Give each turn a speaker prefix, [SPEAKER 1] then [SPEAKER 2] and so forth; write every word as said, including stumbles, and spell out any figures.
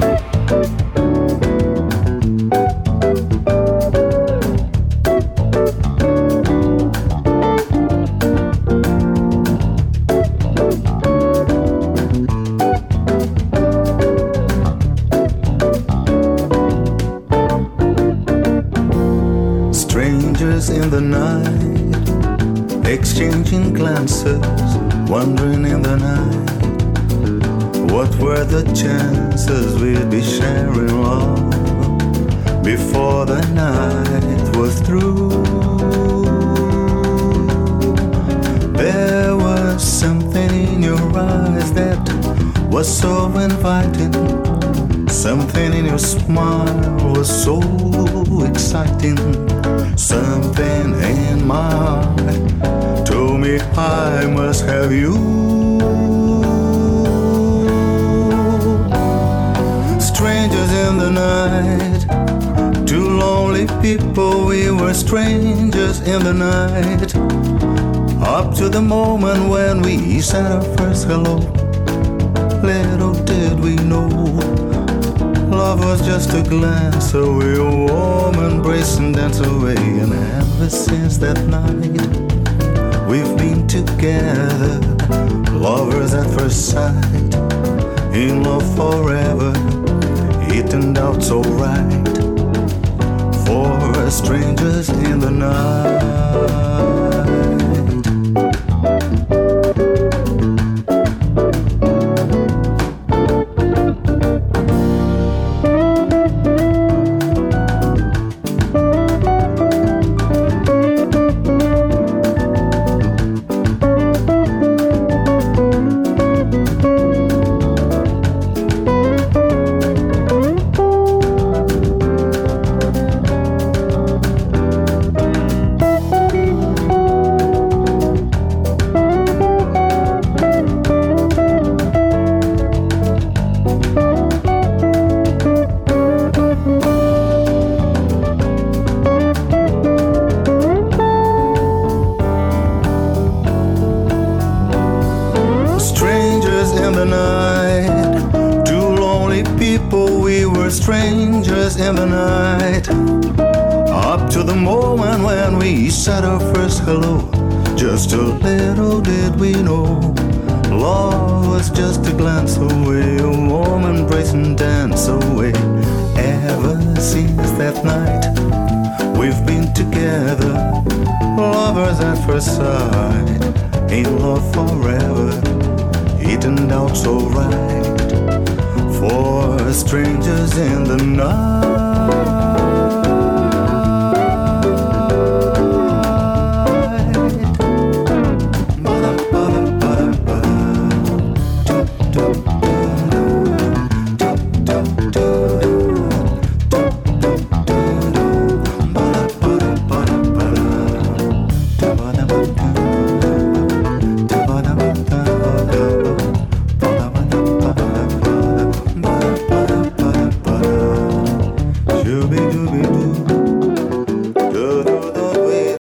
[SPEAKER 1] Strangers in the night, exchanging glances, wandering in the night. What were the chances we'd be sharing love before the night was through? There was something in your eyes that was so inviting. Something in your smile was so exciting. Something in my heart told me I must have you. Strangers in the night, two lonely people, we were strangers in the night. Up to the moment when we said our first hello, little did we know love was just a glance away, a warm embrace and dance away. And ever since that night, we've been together, lovers at first sight, in love forever. It turned out so right for strangers in the night. Strangers in the night, up to the moment when we said our first hello. Just a little did we know love was just a glance away, a warm embrace and dance away. Ever since that night, we've been together, lovers at first sight, in love forever. It turned out so right for strangers in the night.